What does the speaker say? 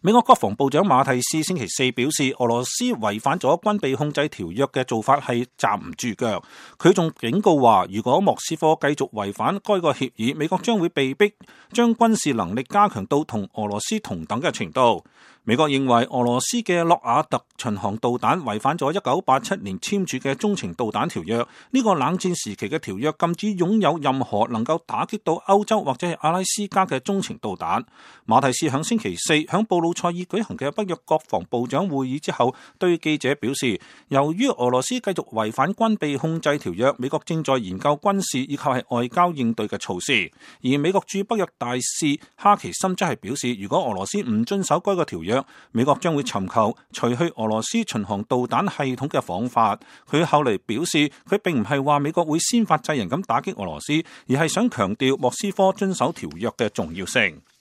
美國國防部長馬蒂斯星期四表示，俄羅斯違反咗軍備控制條約嘅做法係站唔住腳。佢仲警告話，如果莫斯科繼續違反該個協議，美國將會被逼將軍事能力加強到同俄羅斯同等嘅程度。美國認為俄羅斯嘅諾瓦特巡航導彈違反咗1987年簽署嘅中程導彈條約。呢個冷戰時期嘅條約禁止擁有任何能夠打擊到歐洲或者係阿拉斯加嘅中程導彈。馬蒂斯響星期四響布魯塞爾舉行嘅北約國防部長會議之後，對記者表示，由於俄羅斯繼續違反軍備控制條約，美國正在研究軍事以及係外交應對嘅措施。而美國駐北約大使哈奇森則係表示，如果俄羅斯唔遵守該個條約，美國將會尋求除去俄羅斯巡航導彈系統嘅方法。佢後嚟表示，佢並唔係話美國會先發制人咁打擊俄羅斯，而係想強調莫斯科遵守條約嘅重要性。